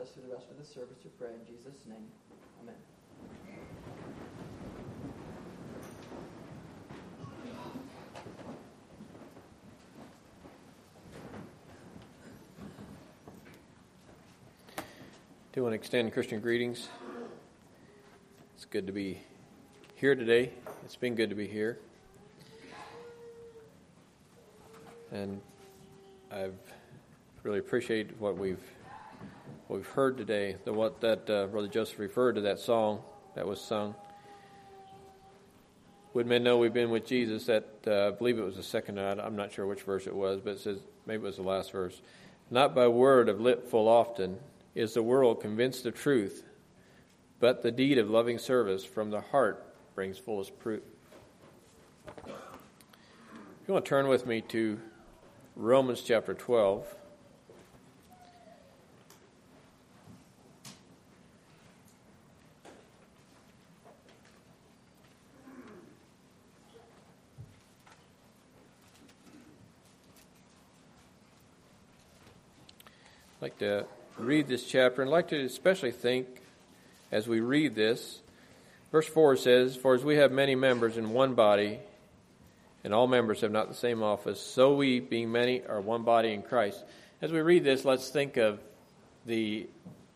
us through the rest of the service, we pray in Jesus' name. Amen. I do want to extend Christian greetings. It's good to be here today. It's been good to be here. And I've really appreciated what we've heard today. What Brother Joseph referred to, that song that was sung. Would men know we've been with Jesus? That I believe it was the second. I'm not sure which verse it was, but it says maybe it was the last verse. Not by word of lip full often is the world convinced of truth, but the deed of loving service from the heart brings fullest proof. If you want to turn with me to Romans chapter 12. I'd like to read this chapter, and I'd like to especially think as we read this. Verse 4 says, "For as we have many members in one body, and all members have not the same office, so we, being many, are one body in Christ." As we read this, let's think of the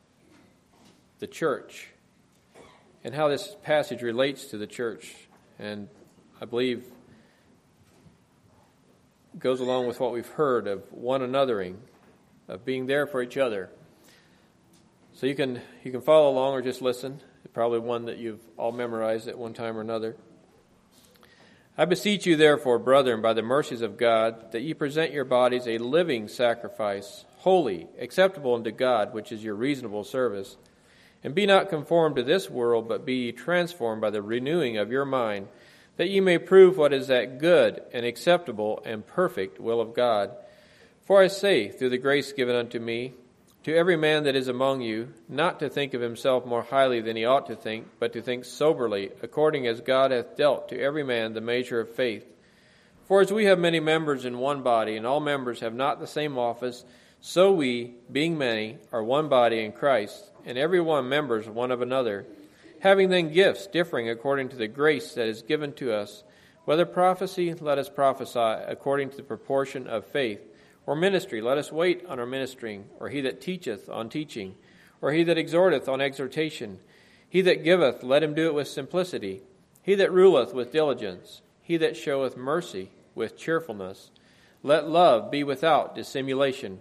church and how this passage relates to the church. And I believe goes along with what we've heard of one anothering, of being there for each other. So you can follow along or just listen. It's probably one that you've all memorized at one time or another. "I beseech you, therefore, brethren, by the mercies of God, that ye present your bodies a living sacrifice, holy, acceptable unto God, which is your reasonable service. And be not conformed to this world, but be ye transformed by the renewing of your mind, that ye may prove what is that good and acceptable and perfect will of God. For I say, through the grace given unto me, to every man that is among you, not to think of himself more highly than he ought to think, but to think soberly, according as God hath dealt to every man the measure of faith. For as we have many members in one body, and all members have not the same office, so we, being many, are one body in Christ, and every one members one of another. Having then gifts differing according to the grace that is given to us, whether prophecy, let us prophesy according to the proportion of faith. Or ministry, let us wait on our ministering, or he that teacheth on teaching, or he that exhorteth on exhortation. He that giveth, let him do it with simplicity. He that ruleth with diligence. He that showeth mercy with cheerfulness. Let love be without dissimulation.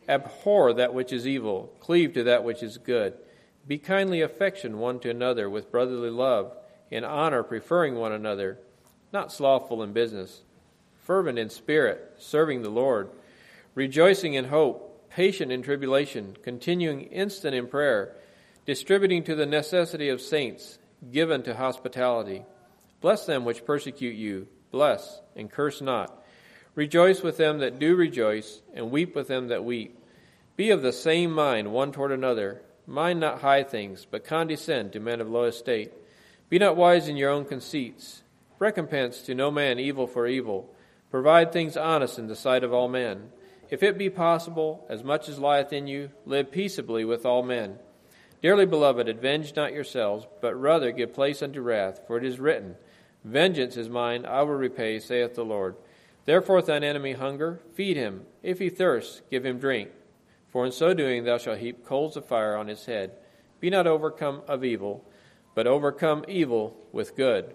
Abhor that which is evil, cleave to that which is good. Be kindly affection one to another with brotherly love, in honor preferring one another, not slothful in business, fervent in spirit, serving the Lord, rejoicing in hope, patient in tribulation, continuing instant in prayer, distributing to the necessity of saints, given to hospitality. Bless them which persecute you, bless, and curse not. Rejoice with them that do rejoice, and weep with them that weep. Be of the same mind one toward another. Mind not high things, but condescend to men of low estate. Be not wise in your own conceits. Recompense to no man evil for evil. Provide things honest in the sight of all men. If it be possible, as much as lieth in you, live peaceably with all men. Dearly beloved, avenge not yourselves, but rather give place unto wrath, for it is written, Vengeance is mine, I will repay, saith the Lord. Therefore if thine enemy hunger, feed him. If he thirst, give him drink. For in so doing thou shalt heap coals of fire on his head. Be not overcome of evil, but overcome evil with good."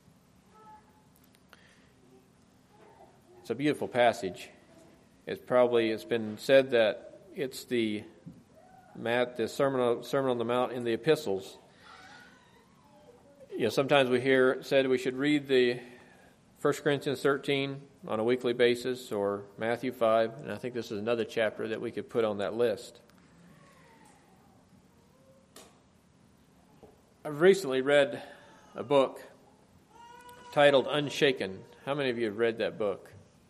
It's a beautiful passage. It's been said that it's the Sermon on the Mount in the epistles. Sometimes we hear said we should read the 1 Corinthians 13 on a weekly basis, or Matthew 5, and I think this is another chapter that we could put on that list. I've recently read a book titled Unshaken. How many of you have read that book?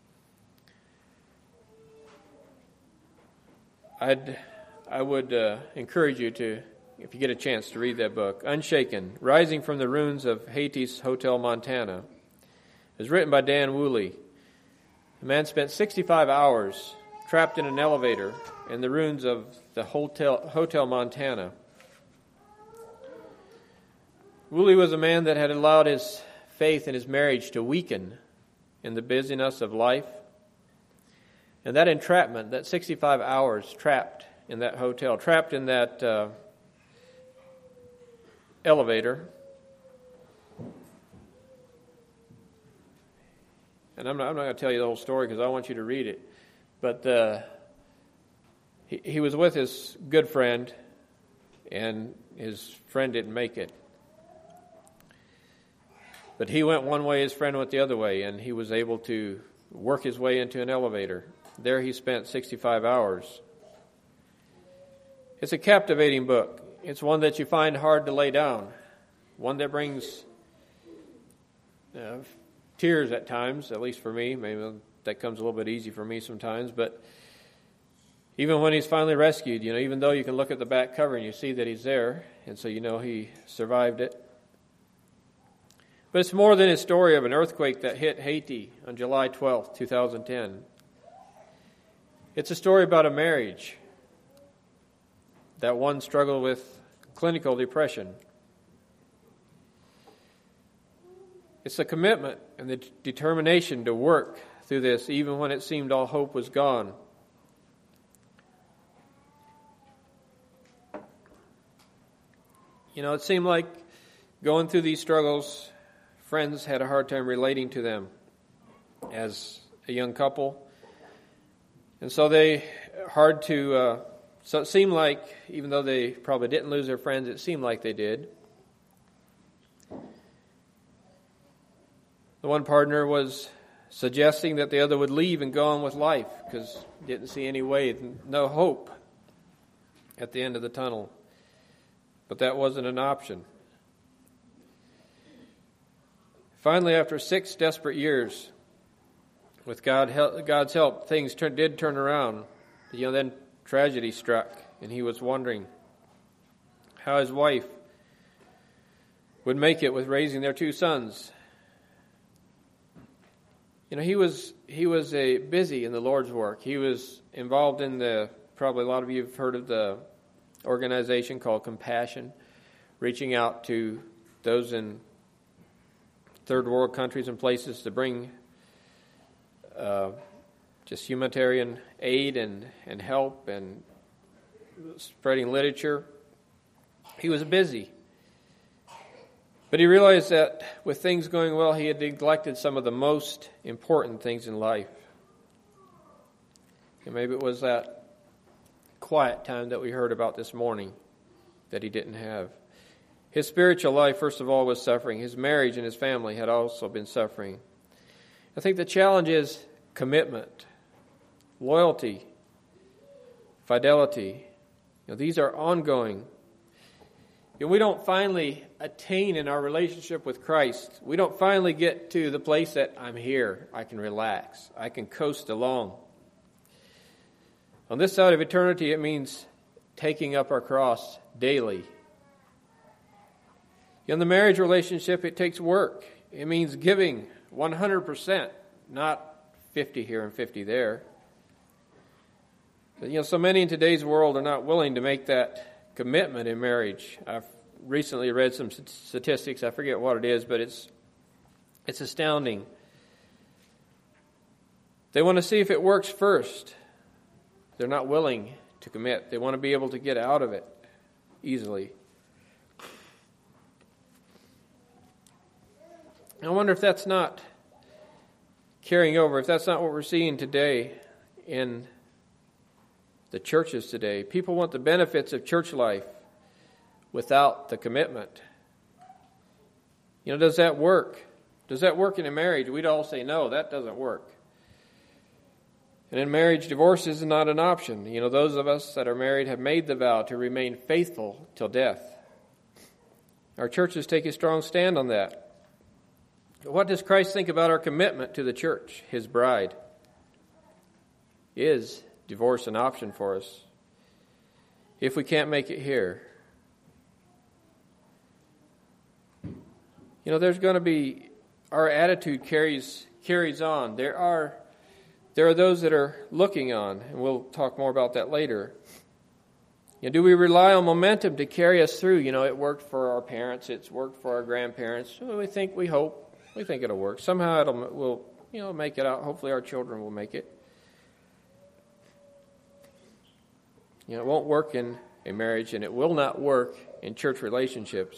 I would encourage you to, if you get a chance, to read that book. Unshaken, Rising from the Ruins of Haiti's Hotel Montana. It was written by Dan Woolley. The man spent 65 hours trapped in an elevator in the ruins of the Hotel Montana. Woolley was a man that had allowed his faith in his marriage to weaken in the busyness of life. And that entrapment, that 65 hours trapped in that hotel, trapped in that elevator. And I'm not going to tell you the whole story because I want you to read it. But he was with his good friend, and his friend didn't make it. But he went one way, his friend went the other way, and he was able to work his way into an elevator. There he spent 65 hours. It's a captivating book. It's one that you find hard to lay down, one that brings tears at times, at least for me. Maybe that comes a little bit easy for me sometimes, but even when he's finally rescued, even though you can look at the back cover and you see that he's there, and so he survived it. But it's more than a story of an earthquake that hit Haiti on July 12th, 2010. It's a story about a marriage that one struggled with clinical depression. It's the commitment and the determination to work through this even when it seemed all hope was gone. It seemed like going through these struggles, friends had a hard time relating to them as a young couple. And so so it seemed like, even though they probably didn't lose their friends, it seemed like they did. The one partner was suggesting that the other would leave and go on with life because didn't see any way, no hope at the end of the tunnel. But that wasn't an option. Finally, after 6 desperate years, with God's help, things did turn around. Then tragedy struck, and he was wondering how his wife would make it with raising their 2 sons. He was busy in the Lord's work. He was involved in probably a lot of you have heard of the organization called Compassion, reaching out to those in third world countries and places to bring just humanitarian aid and help and spreading literature. He was busy. But he realized that with things going well, he had neglected some of the most important things in life. And maybe it was that quiet time that we heard about this morning that he didn't have. His spiritual life, first of all, was suffering. His marriage and his family had also been suffering. I think the challenge is commitment, loyalty, fidelity. These are ongoing. If we don't finally attain in our relationship with Christ, we don't finally get to the place that I'm here, I can relax, I can coast along. On this side of eternity, it means taking up our cross daily. In the marriage relationship, it takes work. It means giving 100%, not 50 here and 50 there. But, so many in today's world are not willing to make that commitment in marriage. I've recently read some statistics. I forget what it is, but it's astounding. They want to see if it works first. They're not willing to commit. They want to be able to get out of it easily. I wonder if that's not carrying over, if that's not what we're seeing today in the churches today. People want the benefits of church life without the commitment. Does that work? Does that work in a marriage? We'd all say, no, that doesn't work. And in marriage, divorce is not an option. Those of us that are married have made the vow to remain faithful till death. Our churches take a strong stand on that. But what does Christ think about our commitment to the church, his bride? Is divorce an option for us if we can't make it here? There's going to be, our attitude carries on. There are there are those that are looking on, and we'll talk more about that later. Do we rely on momentum to carry us through? It worked for our parents, it's worked for our grandparents. We hope, we think it'll work. Somehow we'll make it out. Hopefully our children will make it. It won't work in a marriage, and it will not work in church relationships.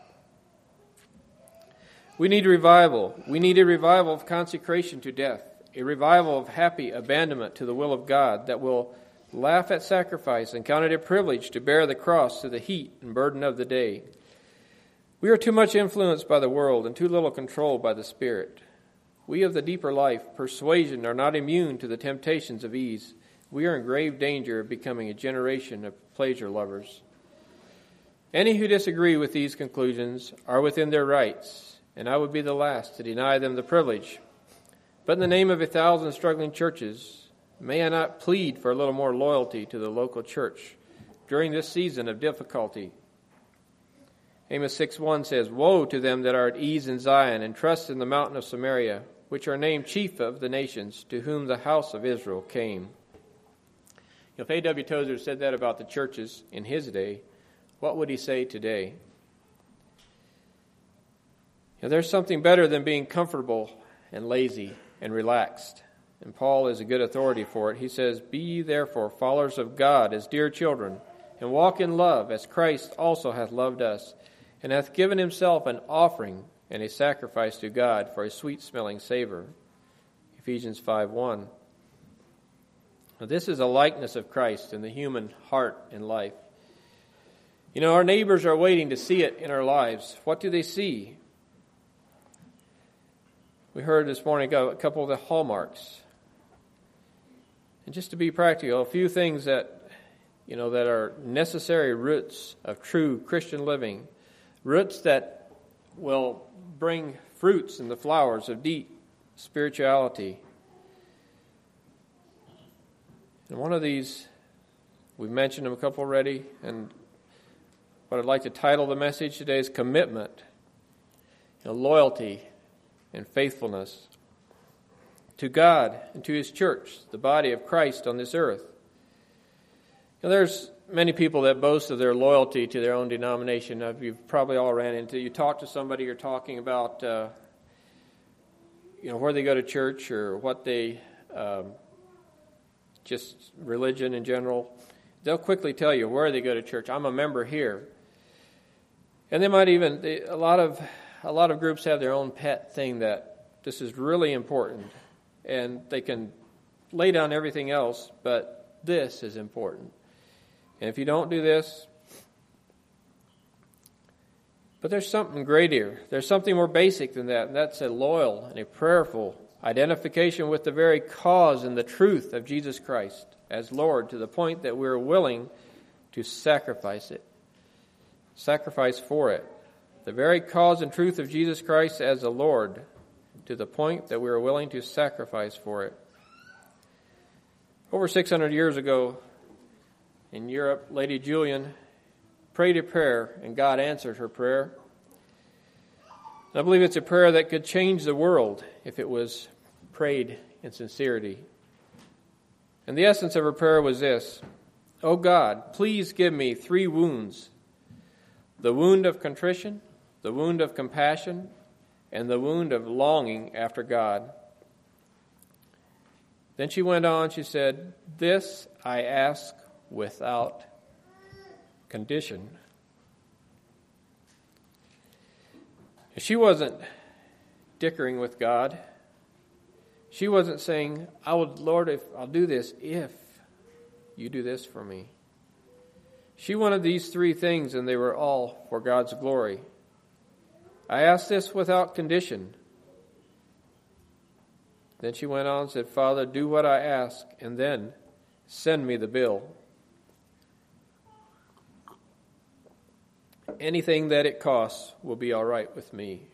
We need revival. We need a revival of consecration to death, a revival of happy abandonment to the will of God that will laugh at sacrifice and count it a privilege to bear the cross to the heat and burden of the day. We are too much influenced by the world and too little controlled by the Spirit. We of the deeper life, persuasion, are not immune to the temptations of ease. We are in grave danger of becoming a generation of pleasure lovers. Any who disagree with these conclusions are within their rights, and I would be the last to deny them the privilege. But in the name of 1,000 struggling churches, may I not plead for a little more loyalty to the local church during this season of difficulty? Amos 6:1 says, "Woe to them that are at ease in Zion and trust in the mountain of Samaria, which are named chief of the nations, to whom the house of Israel came." If A.W. Tozer said that about the churches in his day, what would he say today? There's something better than being comfortable and lazy and relaxed. And Paul is a good authority for it. He says, "Be ye therefore followers of God as dear children, and walk in love, as Christ also hath loved us, and hath given himself an offering and a sacrifice to God for a sweet-smelling savor." Ephesians 5:1. Now, this is a likeness of Christ in the human heart and life. Our neighbors are waiting to see it in our lives. What do they see? We heard this morning a couple of the hallmarks. And just to be practical, a few things that are necessary roots of true Christian living, roots that will bring fruits and the flowers of deep spirituality. And one of these, we've mentioned them a couple already, and what I'd like to title the message today is commitment, loyalty, and faithfulness to God and to His church, the body of Christ on this earth. There's many people that boast of their loyalty to their own denomination. You've probably all ran into. You talk to somebody, you're talking about, where they go to church or what they, just religion in general. They'll quickly tell you where they go to church. I'm a member here, and they might even. A lot of groups have their own pet thing that this is really important. And they can lay down everything else, but this is important. And if you don't do this, but there's something greater. There's something more basic than that, and that's a loyal and a prayerful identification with the very cause and the truth of Jesus Christ as Lord, to the point that we're willing to sacrifice for it. The very cause and truth of Jesus Christ as the Lord, to the point that we are willing to sacrifice for it. Over 600 years ago in Europe, Lady Julian prayed a prayer, and God answered her prayer. And I believe it's a prayer that could change the world if it was prayed in sincerity. And the essence of her prayer was this: "O God, please give me 3 wounds: the wound of contrition, the wound of compassion, and the wound of longing after God." Then she went on, she said, "This I ask without condition." She wasn't dickering with God. She wasn't saying, Lord, if I'll do this if you do this for me. She wanted these 3 things, and they were all for God's glory. "I ask this without condition." Then she went on and said, "Father, do what I ask, and then send me the bill. Anything that it costs will be all right with me."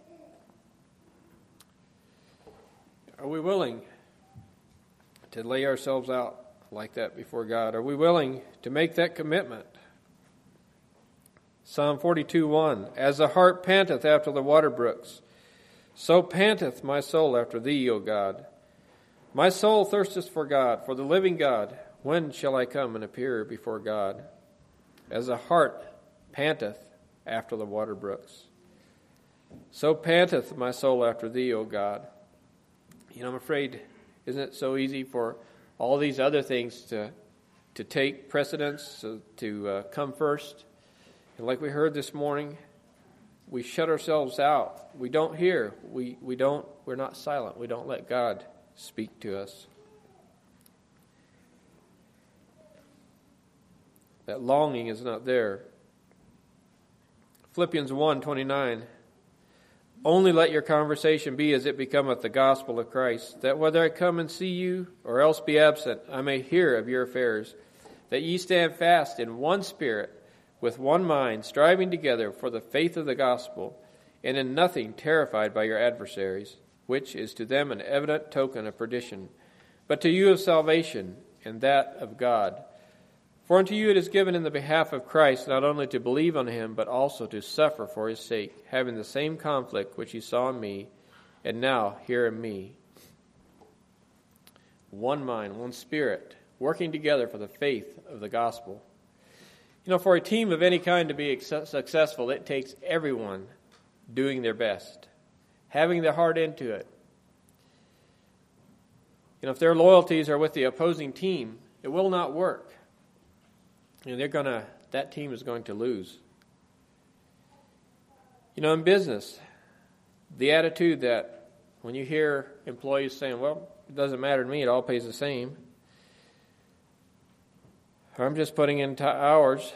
Are we willing to lay ourselves out like that before God? Are we willing to make that commitment? Psalm 42:1, "As the hart panteth after the water brooks, so panteth my soul after thee, O God. My soul thirsteth for God, for the living God. When shall I come and appear before God? As a hart panteth after the water brooks, so panteth my soul after thee, O God. I'm afraid, isn't it so easy for all these other things to take precedence, to come first? And like we heard this morning, we shut ourselves out. We don't hear. We're not silent. We don't let God speak to us. That longing is not there. Philippians 1:29. Only let your conversation be as it becometh the gospel of Christ, that whether I come and see you or else be absent, I may hear of your affairs, that ye stand fast in one spirit, with one mind, striving together for the faith of the gospel, and in nothing terrified by your adversaries, which is to them an evident token of perdition, but to you of salvation, and that of God. For unto you it is given in the behalf of Christ not only to believe on him, but also to suffer for his sake, having the same conflict which ye saw in me, and now hear in me. One mind, one spirit, working together for the faith of the gospel. For a team of any kind to be successful, it takes everyone doing their best, having their heart into it. If their loyalties are with the opposing team, it will not work. That team is going to lose. In business, the attitude that when you hear employees saying, well, it doesn't matter to me, it all pays the same, or I'm just putting in hours,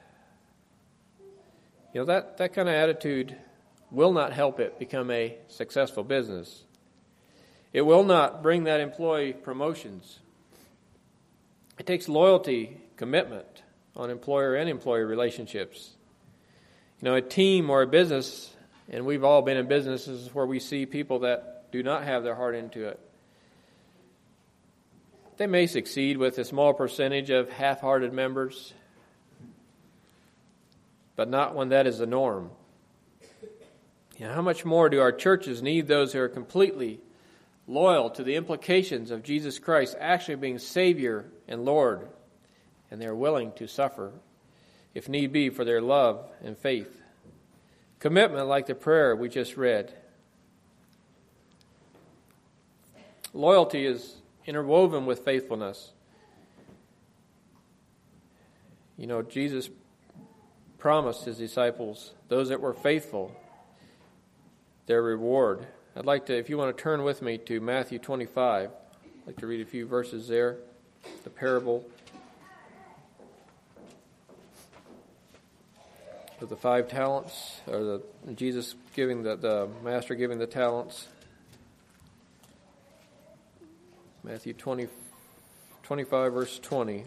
that kind of attitude will not help it become a successful business. It will not bring that employee promotions. It takes loyalty, commitment on employer and employee relationships. A team or a business, and we've all been in businesses where we see people that do not have their heart into it. They may succeed with a small percentage of half-hearted members, but not when that is the norm. How much more do our churches need those who are completely loyal to the implications of Jesus Christ actually being Savior and Lord, and they're willing to suffer, if need be, for their love and faith. Commitment like the prayer we just read. Loyalty is interwoven with faithfulness. Jesus promised his disciples, those that were faithful, their reward. I'd like to, if you want to turn with me to Matthew 25, I'd like to read a few verses there, the parable of the 5 talents, or Jesus giving the master giving the talents. Matthew 25, verse 20.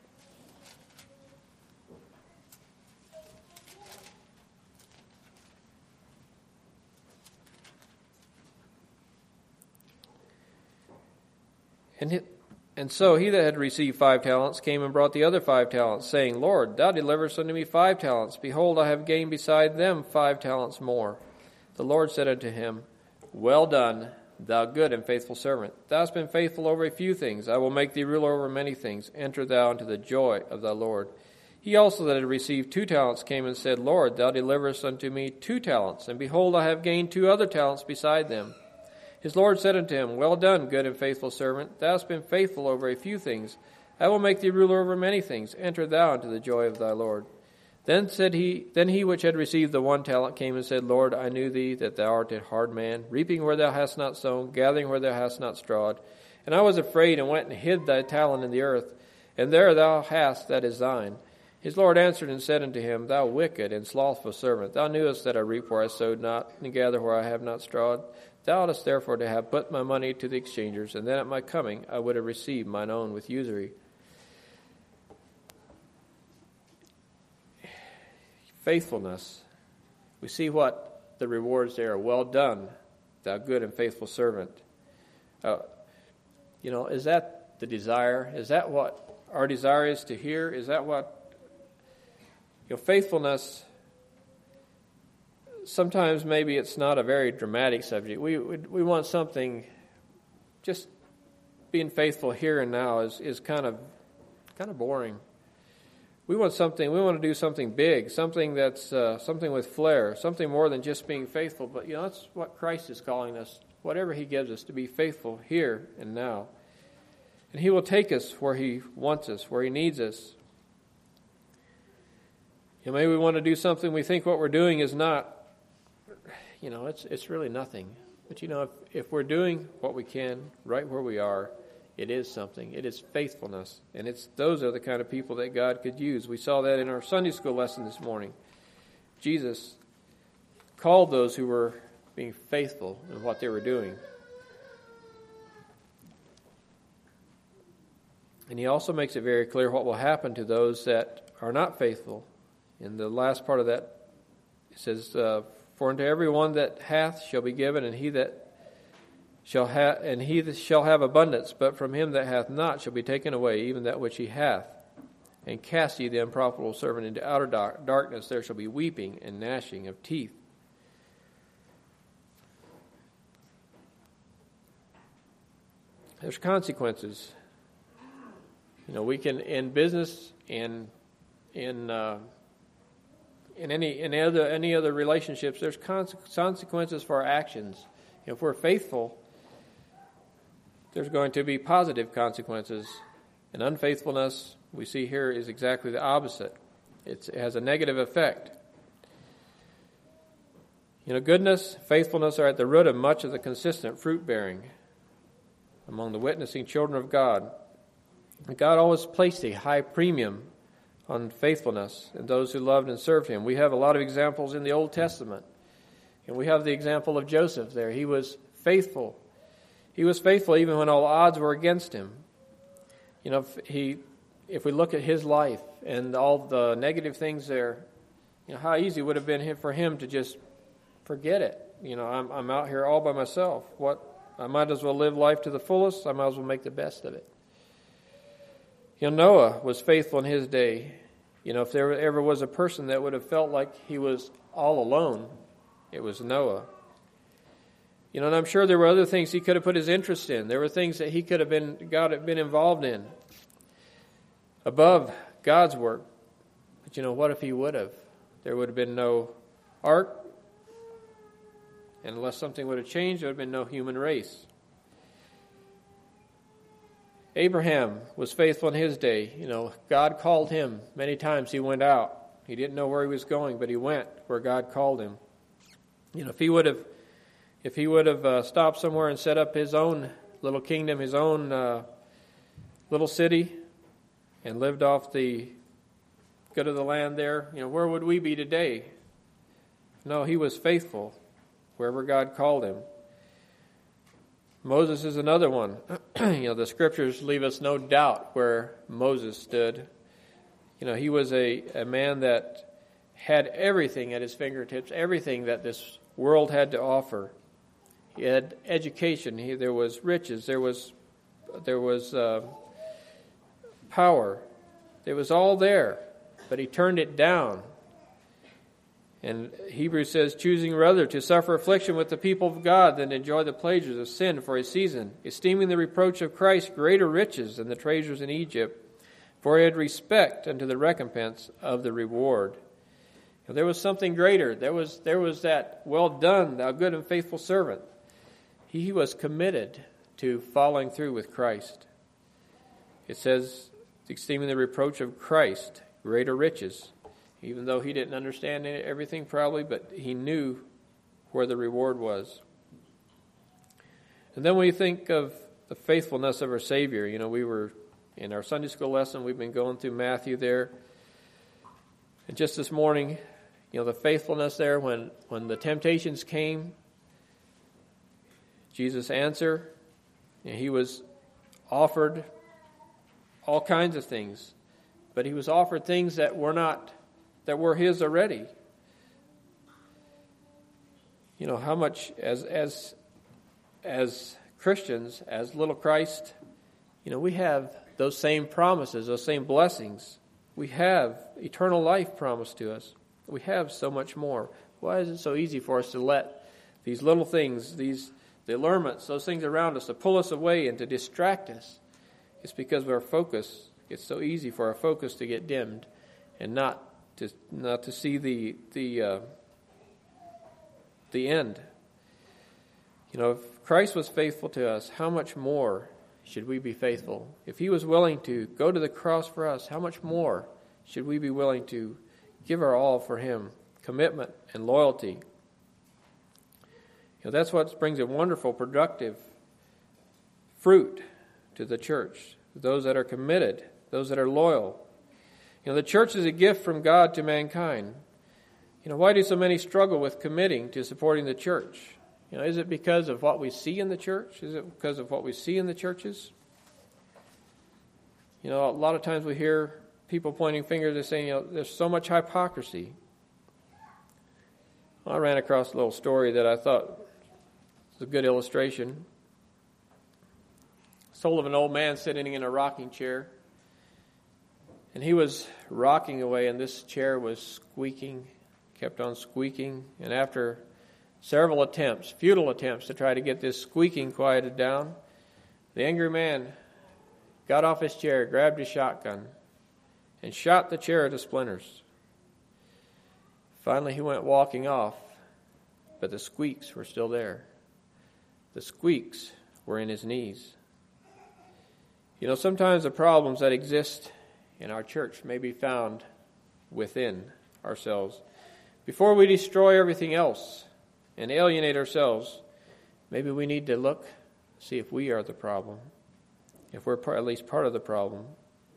And so he that had received 5 talents came and brought the other 5 talents, saying, Lord, thou deliverest unto me 5 talents. Behold, I have gained beside them 5 talents more. The Lord said unto him, Well done, thou good and faithful servant. Thou hast been faithful over a few things. I will make thee ruler over many things. Enter thou into the joy of thy Lord. He also that had received 2 talents came and said, Lord, thou deliverest unto me 2 talents. And behold, I have gained 2 other talents beside them. His Lord said unto him, Well done, good and faithful servant. Thou hast been faithful over a few things. I will make thee ruler over many things. Enter thou into the joy of thy Lord. Then he which had received the 1 talent came and said, Lord, I knew thee, that thou art a hard man, reaping where thou hast not sown, gathering where thou hast not strawed. And I was afraid, and went and hid thy talent in the earth. And there thou hast that is thine. His Lord answered and said unto him, Thou wicked and slothful servant, thou knewest that I reap where I sowed not, and gather where I have not strawed. Thou oughtest therefore to have put my money to the exchangers, and then at my coming I would have received mine own with usury. Faithfulness. We see what the rewards there are. Well done, thou good and faithful servant. Is that the desire? Is that what our desire is to hear? Is that what faithfulness? Sometimes maybe it's not a very dramatic subject. We want something just being faithful here and now is kind of boring. We want to do something big, something that's something with flair, something more than just being faithful. But that's what Christ is calling us, whatever He gives us, to be faithful here and now. And He will take us where He wants us, where He needs us. Maybe we want to do something we think what we're doing is not, it's really nothing. But if we're doing what we can right where we are, it is something. It is faithfulness. And those are the kind of people that God could use. We saw that in our Sunday school lesson this morning. Jesus called those who were being faithful in what they were doing. And He also makes it very clear what will happen to those that are not faithful. In the last part of that, it says, "For unto everyone that hath shall be given, and he that shall have abundance, but from him that hath not shall be taken away even that which he hath. And cast ye the unprofitable servant into outer darkness, there shall be weeping and gnashing of teeth." There's consequences. We can, in business and in any other relationships, there's consequences for our actions. If we're faithful, there's going to be positive consequences. And unfaithfulness, we see here, is exactly the opposite. It has a negative effect. Goodness, faithfulness are at the root of much of the consistent fruit bearing among the witnessing children of God. And God always placed a high premium on faithfulness and those who loved and served Him. We have a lot of examples in the Old Testament. And we have the example of Joseph there. He was faithful. He was faithful even when all odds were against him. If we look at his life and all the negative things there, how easy it would have been for him to just forget it. I'm out here all by myself. I might as well live life to the fullest. I might as well make the best of it. Noah was faithful in his day. If there ever was a person that would have felt like he was all alone, it was Noah. And I'm sure there were other things he could have put his interest in. There were things that God had been involved in above God's work. But what if he would have? There would have been no ark. And unless something would have changed, there would have been no human race. Abraham was faithful in his day. God called him many times. He went out. He didn't know where he was going, but he went where God called him. If he would have stopped somewhere and set up his own little kingdom, his own little city, and lived off the good of the land there, where would we be today? No, he was faithful wherever God called him. Moses is another one. The scriptures leave us no doubt where Moses stood. He was a man that had everything at his fingertips, everything that this world had to offer. He had education. There was riches. There was power. It was all there, but he turned it down. And Hebrews says, choosing rather to suffer affliction with the people of God than to enjoy the pleasures of sin for a season, esteeming the reproach of Christ greater riches than the treasures in Egypt, for he had respect unto the recompense of the reward. And there was something greater. There was that, well done, thou good and faithful servant. He was committed to following through with Christ. It says, esteeming the reproach of Christ greater riches. Even though he didn't understand everything probably, but he knew where the reward was. And then when you think of the faithfulness of our Savior, we were in our Sunday school lesson, we've been going through Matthew there. And just this morning, the faithfulness there when the temptations came, Jesus answered, and he was offered all kinds of things. But he was offered things that were his already. How much as Christians, as little Christ, we have those same promises, those same blessings. We have eternal life promised to us. We have so much more. Why is it so easy for us to let these little things, these the allurements, those things around us to pull us away and to distract us. It's because of our focus. It's so easy for our focus to get dimmed and not to see the end. You know, if Christ was faithful to us, how much more should we be faithful? If he was willing to go to the cross for us, how much more should we be willing to give our all for him? Commitment and loyalty. You know, that's what brings a wonderful, productive fruit to the church. Those that are committed, those that are loyal. You know, the church is a gift from God to mankind. You know, why do so many struggle with committing to supporting the church? You know, is it because of what we see in the church? Is it because of what we see in the churches? You know, a lot of times we hear people pointing fingers and saying, you know, there's so much hypocrisy. Well, I ran across a little story that I thought was a good illustration. It's told of an old man sitting in a rocking chair. And he was rocking away, and this chair was squeaking, kept on squeaking. And after several attempts, futile attempts to try to get this squeaking quieted down, the angry man got off his chair, grabbed his shotgun, and shot the chair to splinters. Finally, he went walking off, but the squeaks were still there. The squeaks were in his knees. You know, sometimes the problems that exist in our church may be found within ourselves. Before we destroy everything else and alienate ourselves, maybe we need to look, see if we are the problem, if we're at least part of the problem.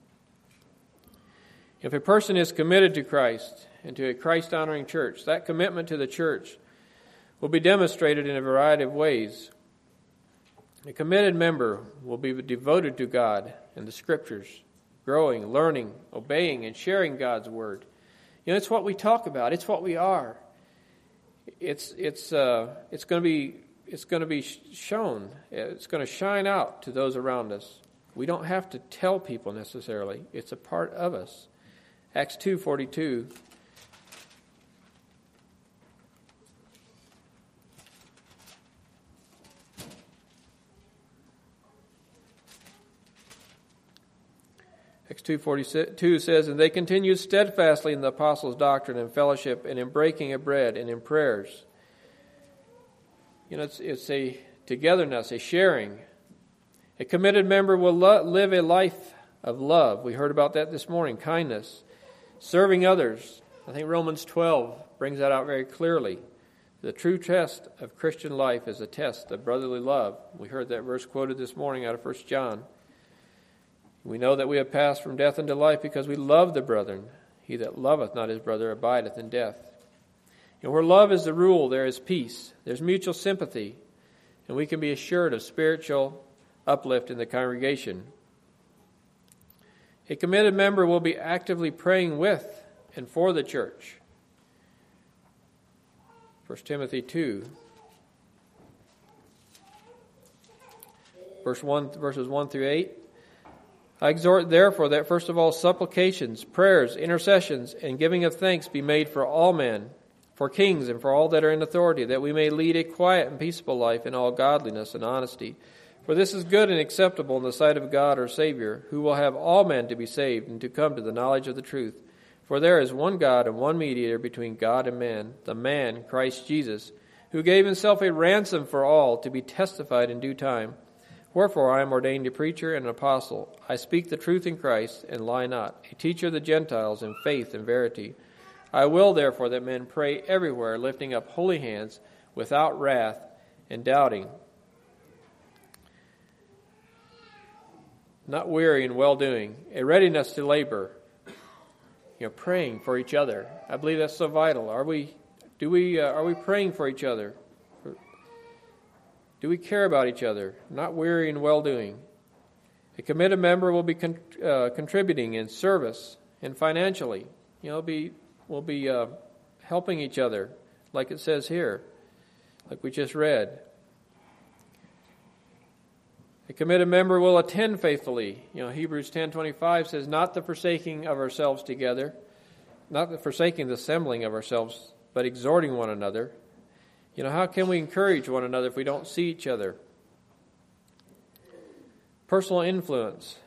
If a person is committed to Christ and to a Christ-honoring church, that commitment to the church will be demonstrated in a variety of ways. A committed member will be devoted to God and the Scriptures, growing, learning, obeying, and sharing God's Word. You know, it's what we talk about. It's what we are. It's going to be shown. It's going to shine out to those around us. We don't have to tell people necessarily. It's a part of us. Acts 2:42. Acts 2:42 says, "And they continued steadfastly in the apostles' doctrine and fellowship, and in breaking of bread, and in prayers." You know, it's a togetherness, a sharing. A committed member will live a life of love. We heard about that this morning. Kindness, serving others. I think Romans 12 brings that out very clearly. The true test of Christian life is a test of brotherly love. We heard that verse quoted this morning out of 1 John. We know that we have passed from death into life because we love the brethren. He that loveth not his brother abideth in death. And where love is the rule, there is peace. There's mutual sympathy. And we can be assured of spiritual uplift in the congregation. A committed member will be actively praying with and for the church. 1 Timothy 2, verses 1 through 8. I exhort therefore that first of all supplications, prayers, intercessions, and giving of thanks be made for all men, for kings and for all that are in authority, that we may lead a quiet and peaceable life in all godliness and honesty. For this is good and acceptable in the sight of God our Savior, who will have all men to be saved and to come to the knowledge of the truth. For there is one God and one mediator between God and man, the man, Christ Jesus, who gave himself a ransom for all, to be testified in due time. Wherefore I am ordained a preacher and an apostle. I speak the truth in Christ, and lie not, a teacher of the Gentiles in faith and verity. I will therefore that men pray everywhere, lifting up holy hands, without wrath and doubting. Not weary in well-doing, a readiness to labor. Praying for each other. I believe that's so vital. Are we praying for each other? Do we care about each other? Not weary in well-doing. A committed member will be contributing in service and financially. We'll be helping each other, like it says here, like we just read. A committed member will attend faithfully. Hebrews 10:25 says, not the forsaking of ourselves together, not the forsaking the assembling of ourselves, but exhorting one another. How can we encourage one another if we don't see each other? Personal influence.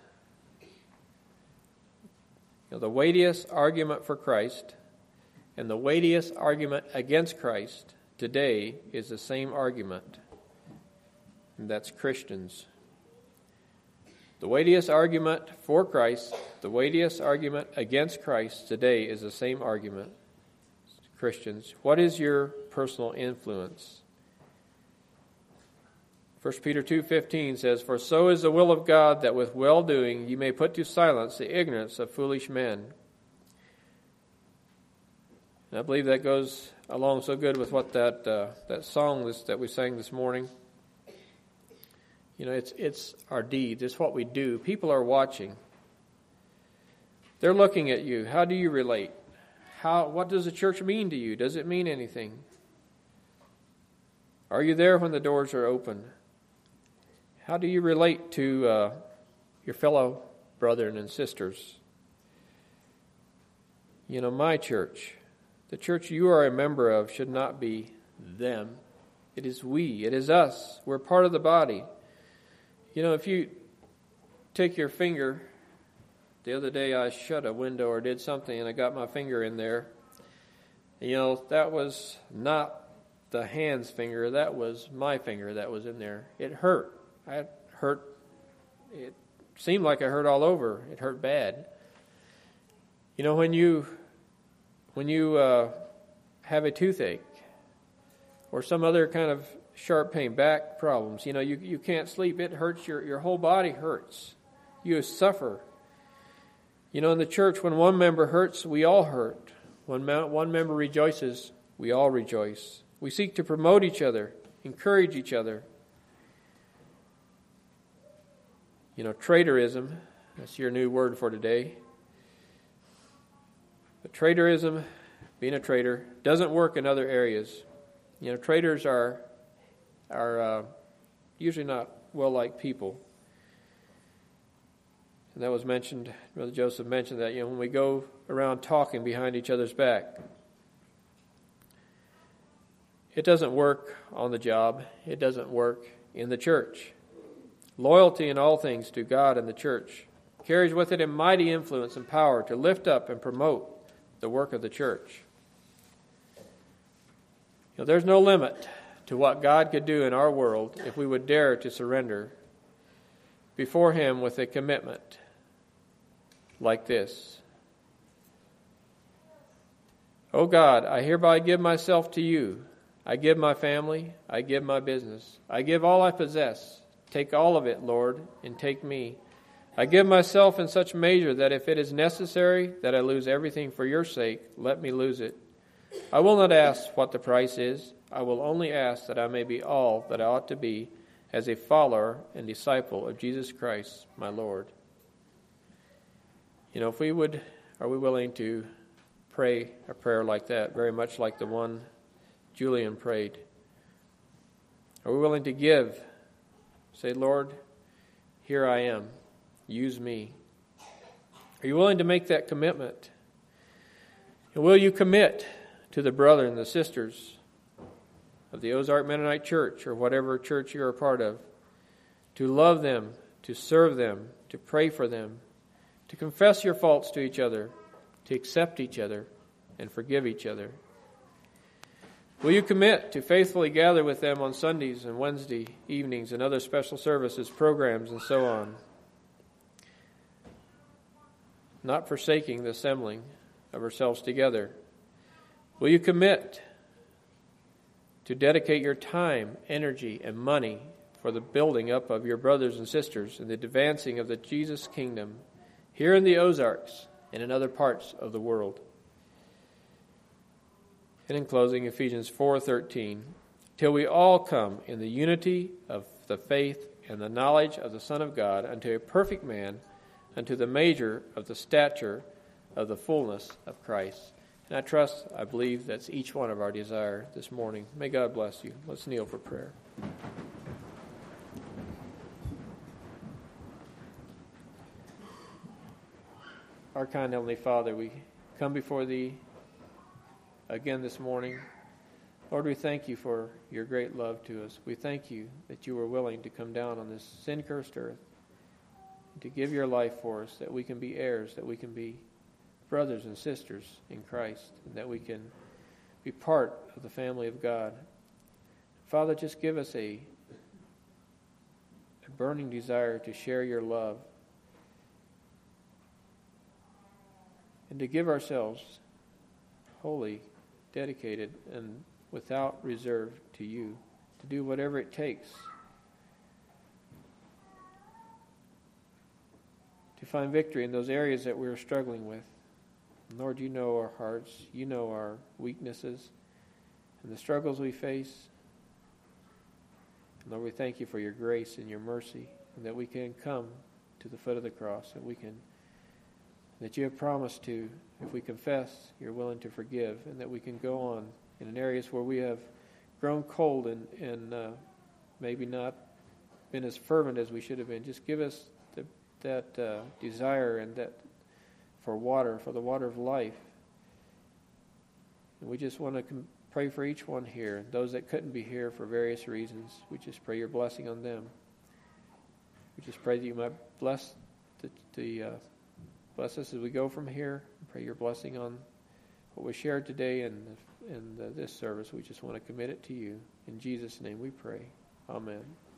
The weightiest argument for Christ and the weightiest argument against Christ today is the same argument, and that's Christians. The weightiest argument for Christ, the weightiest argument against Christ today is the same argument. Christians, what is your personal influence? 1 Peter 2:15 says, "For so is the will of God, that with well-doing ye may put to silence the ignorance of foolish men." And I believe that goes along so good with what that song that we sang this morning. It's our deeds. It's what we do. People are watching. They're looking at you. How do you relate? What does the church mean to you? Does it mean anything? Are you there when the doors are open? How do you relate to your fellow brethren and sisters? My church, the church you are a member of, should not be them. It is we. It is us. We're part of the body. If you take your finger, the other day I shut a window or did something and I got my finger in there. That was not the hand's finger. That was my finger that was in there. It hurt. It seemed like it hurt all over. It hurt bad. When you have a toothache or some other kind of sharp pain, back problems, you can't sleep. It hurts. Your whole body hurts. You suffer. In the church, when one member hurts, we all hurt. When one member rejoices, we all rejoice. We seek to promote each other, encourage each other. Traitorism, that's your new word for today. But traitorism, being a traitor, doesn't work in other areas. Traitors are usually not well-liked people. And that was mentioned, Brother Joseph mentioned that, when we go around talking behind each other's back. It doesn't work on the job. It doesn't work in the church. Loyalty in all things to God and the church carries with it a mighty influence and power to lift up and promote the work of the church. There's no limit to what God could do in our world if we would dare to surrender before Him with a commitment like this. "Oh God, I hereby give myself to you. I give my family. I give my business. I give all I possess. Take all of it, Lord, and take me. I give myself in such measure that if it is necessary that I lose everything for your sake, let me lose it. I will not ask what the price is. I will only ask that I may be all that I ought to be as a follower and disciple of Jesus Christ, my Lord." If we would, are we willing to pray a prayer like that, very much like the one Julian prayed? Are we willing to give? Say, "Lord, here I am. Use me." Are you willing to make that commitment? And will you commit to the brother and the sisters of the Ozark Mennonite Church or whatever church you're a part of, to love them, to serve them, to pray for them, to confess your faults to each other, to accept each other, and forgive each other? Will you commit to faithfully gather with them on Sundays and Wednesday evenings and other special services, programs, and so on? Not forsaking the assembling of ourselves together. Will you commit to dedicate your time, energy, and money for the building up of your brothers and sisters and the advancing of the Jesus kingdom here in the Ozarks and in other parts of the world? And in closing, Ephesians 4:13, "Till we all come in the unity of the faith and the knowledge of the Son of God, unto a perfect man, unto the measure of the stature of the fullness of Christ." And I believe that's each one of our desire this morning. May God bless you. Let's kneel for prayer. Our kind Heavenly Father, we come before Thee again this morning. Lord, we thank you for your great love to us. We thank you that you were willing to come down on this sin-cursed earth and to give your life for us, that we can be heirs, that we can be brothers and sisters in Christ, and that we can be part of the family of God. Father, just give us a burning desire to share your love and to give ourselves wholly dedicated and without reserve to you, to do whatever it takes to find victory in those areas that we're struggling with. Lord, you know our hearts, you know our weaknesses and the struggles we face. Lord, we thank you for your grace and your mercy, and that we can come to the foot of the cross, that you have promised to, if we confess, you're willing to forgive, and that we can go on in areas where we have grown cold and maybe not been as fervent as we should have been. Just give us that desire and that for the water of life. And we just want to pray for each one here, those that couldn't be here for various reasons. We just pray your blessing on them. We just pray that you might bless bless us as we go from here. Pray your blessing on what we shared today and this service. We just want to commit it to you. In Jesus' name we pray. Amen.